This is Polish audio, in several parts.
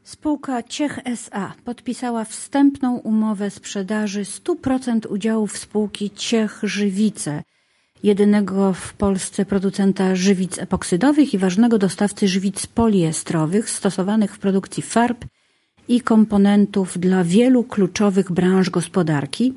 Spółka Ciech S.A. podpisała wstępną umowę sprzedaży 100% udziałów spółki Ciech Żywice, jedynego w Polsce producenta żywic epoksydowych i ważnego dostawcy żywic poliestrowych stosowanych w produkcji farb i komponentów dla wielu kluczowych branż gospodarki.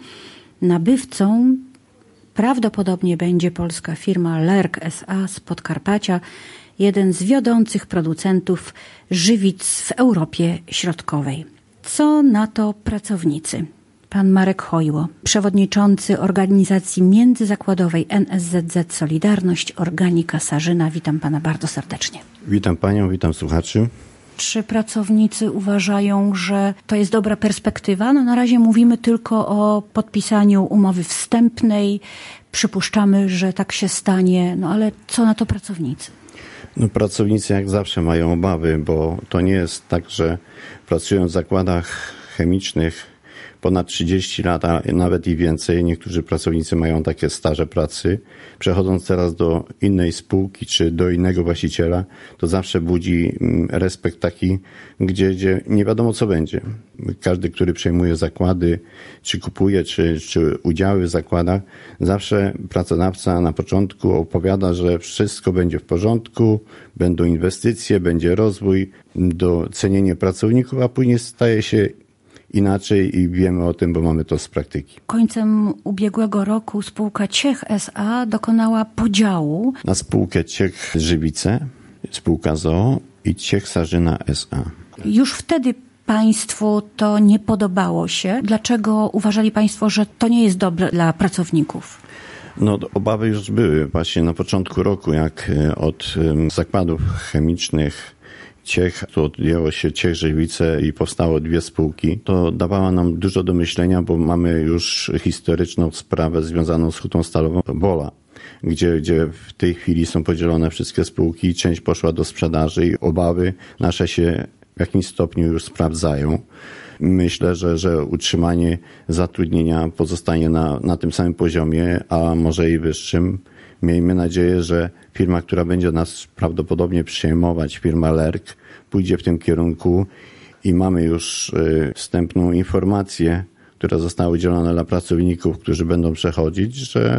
Nabywcą prawdopodobnie będzie polska firma Lerk S.A. z Podkarpacia, jeden z wiodących producentów żywic w Europie Środkowej. Co na to pracownicy? Pan Marek Hojło, przewodniczący organizacji międzyzakładowej NSZZ Solidarność Organika Sarzyna. Witam pana bardzo serdecznie. Witam panią, witam słuchaczy. Czy pracownicy uważają, że to jest dobra perspektywa? No na razie mówimy tylko o podpisaniu umowy wstępnej. Przypuszczamy, że tak się stanie. No ale co na to pracownicy? No, pracownicy jak zawsze mają obawy, bo to nie jest tak, że pracują w zakładach chemicznych ponad 30 lat, a nawet i więcej. Niektórzy pracownicy mają takie staże pracy. Przechodząc teraz do innej spółki czy do innego właściciela, to zawsze budzi respekt taki, gdzie nie wiadomo co będzie. Każdy, który przejmuje zakłady, czy kupuje, czy udziały w zakładach, zawsze pracodawca na początku opowiada, że wszystko będzie w porządku, będą inwestycje, będzie rozwój, docenienie pracowników, a później staje się inaczej i wiemy o tym, bo mamy to z praktyki. Końcem ubiegłego roku spółka Ciech S.A. dokonała podziału na spółkę Ciech Żywice, spółka z.o.o. i Ciech Sarzyna S.A. Już wtedy państwu to nie podobało się. Dlaczego uważali państwo, że to nie jest dobre dla pracowników? No, obawy już były właśnie na początku roku, jak od zakładów chemicznych Ciech, to odjęło się Ciech Żywice i powstało dwie spółki. To dawało nam dużo do myślenia, bo mamy już historyczną sprawę związaną z hutą stalową Wola, gdzie w tej chwili są podzielone wszystkie spółki, część poszła do sprzedaży i obawy nasze się w jakimś stopniu już sprawdzają. Myślę, że utrzymanie zatrudnienia pozostanie na tym samym poziomie, a może i wyższym. Miejmy nadzieję, że firma, która będzie nas prawdopodobnie przejmować, firma Lerk, pójdzie w tym kierunku i mamy już wstępną informację, która została udzielona dla pracowników, którzy będą przechodzić,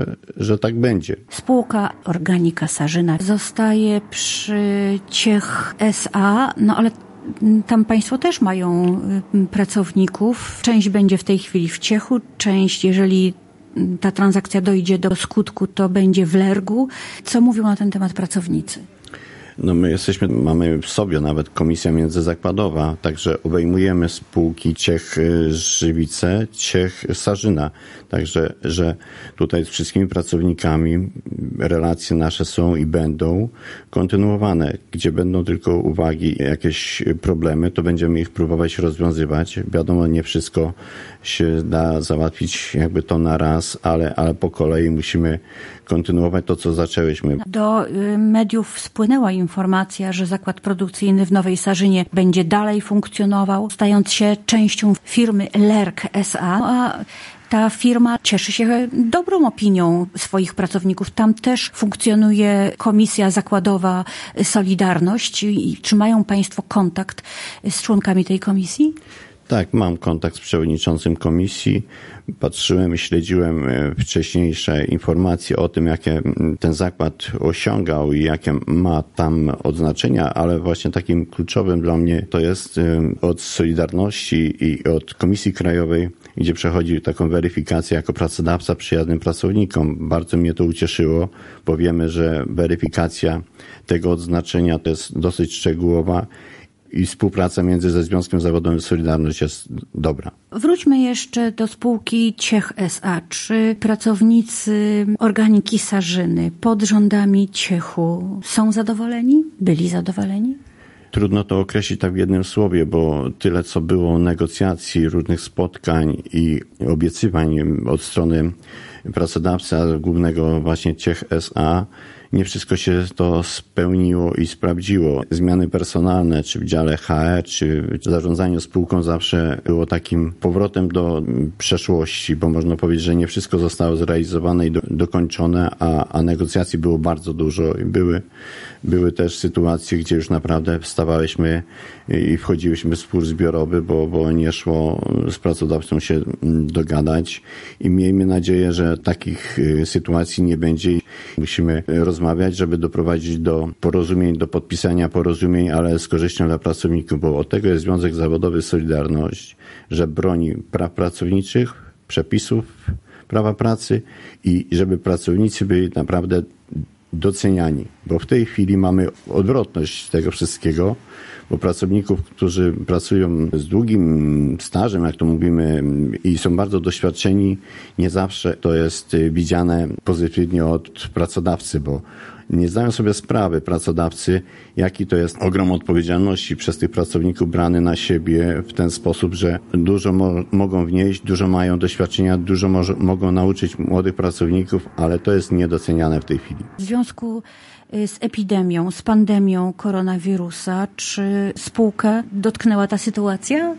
że tak będzie. Spółka Organika Sarzyna zostaje przy Ciech S.A., no ale tam państwo też mają pracowników. Część będzie w tej chwili w Ciechu, część, jeżeli ta transakcja dojdzie do skutku, to będzie w Lergu. Co mówią na ten temat pracownicy? No mamy w sobie nawet komisja międzyzakładowa, także obejmujemy spółki Ciech Żywice, Ciech Sarzyna. Także, że tutaj z wszystkimi pracownikami relacje nasze są i będą kontynuowane. Gdzie będą tylko uwagi, jakieś problemy, to będziemy ich próbować rozwiązywać. Wiadomo, nie wszystko się da załatwić jakby to na raz, ale po kolei musimy kontynuować to, co zaczęłyśmy. Do mediów spłynęła informacja, że zakład produkcyjny w Nowej Sarzynie będzie dalej funkcjonował, stając się częścią firmy Lerk S.A., a ta firma cieszy się dobrą opinią swoich pracowników. Tam też funkcjonuje komisja zakładowa Solidarność. Czy mają państwo kontakt z członkami tej komisji? Tak, mam kontakt z przewodniczącym komisji. Patrzyłem i śledziłem wcześniejsze informacje o tym, jakie ten zakład osiągał i jakie ma tam odznaczenia, ale właśnie takim kluczowym dla mnie to jest od Solidarności i od Komisji Krajowej, gdzie przechodzi taką weryfikację jako pracodawca przyjaznym pracownikom. Bardzo mnie to ucieszyło, bo wiemy, że weryfikacja tego odznaczenia to jest dosyć szczegółowa i współpraca ze Związkiem Zawodowym Solidarność jest dobra. Wróćmy jeszcze do spółki Ciech S.A. Czy pracownicy Organiki Sarzyny pod rządami Ciechu są zadowoleni? Byli zadowoleni? Trudno to określić tak w jednym słowie, bo tyle co było negocjacji, różnych spotkań i obiecywań od strony pracodawcy, a głównego właśnie Ciech S.A., nie wszystko się to spełniło i sprawdziło. Zmiany personalne, czy w dziale HR, czy w zarządzaniu spółką zawsze było takim powrotem do przeszłości, bo można powiedzieć, że nie wszystko zostało zrealizowane i dokończone, a negocjacji było bardzo dużo. Były też sytuacje, gdzie już naprawdę wstawaliśmy i wchodziłyśmy w spór zbiorowy, bo nie szło z pracodawcą się dogadać i miejmy nadzieję, że takich sytuacji nie będzie. Musimy rozmawiać, żeby doprowadzić do porozumień, do podpisania porozumień, ale z korzyścią dla pracowników, bo od tego jest Związek Zawodowy Solidarność, że broni praw pracowniczych, przepisów prawa pracy i żeby pracownicy byli naprawdę doceniani, bo w tej chwili mamy odwrotność tego wszystkiego, bo pracowników, którzy pracują z długim stażem, jak to mówimy, i są bardzo doświadczeni, nie zawsze to jest widziane pozytywnie od pracodawcy, bo nie zdają sobie sprawy pracodawcy, jaki to jest ogrom odpowiedzialności przez tych pracowników brany na siebie w ten sposób, że dużo mogą wnieść, dużo mają doświadczenia, dużo mogą nauczyć młodych pracowników, ale to jest niedoceniane w tej chwili. W związku z epidemią, z pandemią koronawirusa, czy spółkę dotknęła ta sytuacja?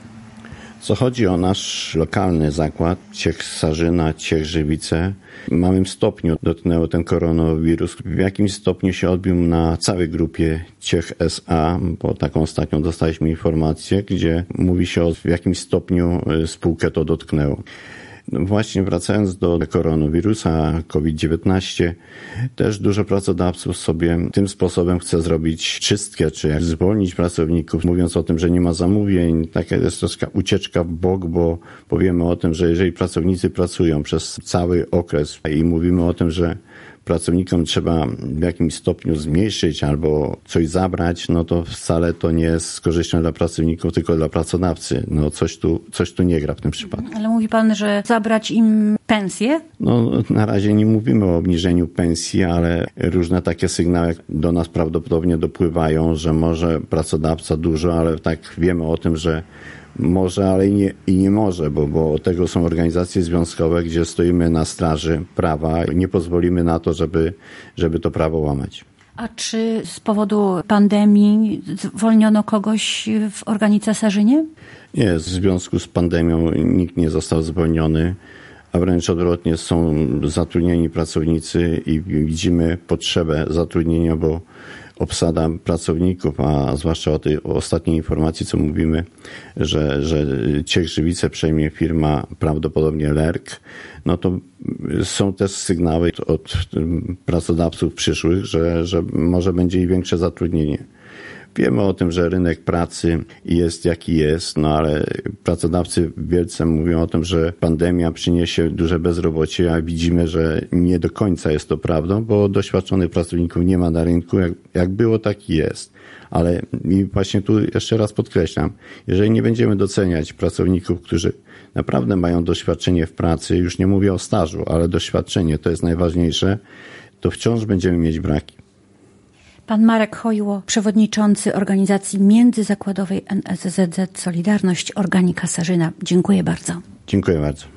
Co chodzi o nasz lokalny zakład, Ciech Sarzyna, Ciech Żywice, w małym stopniu dotknęło ten koronawirus. W jakimś stopniu się odbił na całej grupie Ciech S.A., bo taką ostatnią dostaliśmy informację, gdzie mówi się w jakimś stopniu spółkę to dotknęło. No właśnie wracając do koronawirusa, COVID-19, też dużo pracodawców sobie tym sposobem chce zrobić czystkę, czy jak zwolnić pracowników, mówiąc o tym, że nie ma zamówień. Taka jest troszkę ucieczka w bok, bo powiemy o tym, że jeżeli pracownicy pracują przez cały okres i mówimy o tym, że pracownikom trzeba w jakimś stopniu zmniejszyć albo coś zabrać, no to wcale to nie jest z korzyścią dla pracowników, tylko dla pracodawcy. No coś tu nie gra w tym przypadku. Ale mówi pan, że zabrać im pensję? No na razie nie mówimy o obniżeniu pensji, ale różne takie sygnały do nas prawdopodobnie dopływają, że może pracodawca dużo, ale tak wiemy o tym, że może, ale i nie może, bo od tego są organizacje związkowe, gdzie stoimy na straży prawa i nie pozwolimy na to, żeby to prawo łamać. A czy z powodu pandemii zwolniono kogoś w organice Sarzynie? Nie, w związku z pandemią nikt nie został zwolniony, a wręcz odwrotnie są zatrudnieni pracownicy i widzimy potrzebę zatrudnienia, bo obsada pracowników, a zwłaszcza o tej ostatniej informacji, co mówimy, że Ciech Żywice przejmie firma prawdopodobnie Lerk, no to są też sygnały od pracodawców przyszłych, że może będzie i większe zatrudnienie. Wiemy o tym, że rynek pracy jest jaki jest, no ale pracodawcy wielce mówią o tym, że pandemia przyniesie duże bezrobocie, a widzimy, że nie do końca jest to prawdą, bo doświadczonych pracowników nie ma na rynku. Jak było, tak i jest. Ale i właśnie tu jeszcze raz podkreślam, jeżeli nie będziemy doceniać pracowników, którzy naprawdę mają doświadczenie w pracy, już nie mówię o stażu, ale doświadczenie to jest najważniejsze, to wciąż będziemy mieć braki. Pan Marek Chojło, przewodniczący organizacji międzyzakładowej NSZZ Solidarność Organika Sarzyna. Dziękuję bardzo. Dziękuję bardzo.